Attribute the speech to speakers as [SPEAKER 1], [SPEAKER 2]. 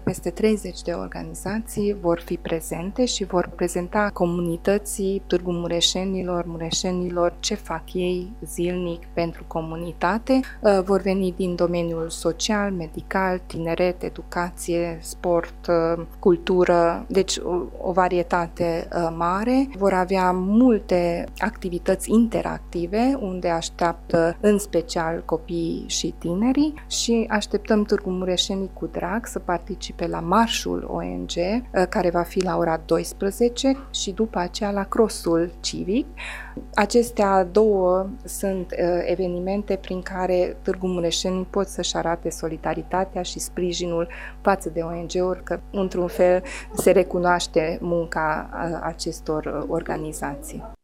[SPEAKER 1] Peste 30 de organizații vor fi prezente și vor prezenta comunității Târgu mureșenilor ce fac ei zilnic pentru comunitate. Vor veni din domeniul social, medical, tineret, educație, sport, cultură, deci o varietate mare. Vor avea multe activități interactive unde așteaptă în special copiii și tinerii și așteptăm Târgu Mureșenii cu drag să participe la marșul ONG, care va fi la ora 12 și după aceea la crossul civic. Acestea două sunt evenimente prin care Târgu Mureșenii pot să-și arate solidaritatea și sprijinul față de ONG-uri, că într-un fel se recunoaște munca acestor organizații.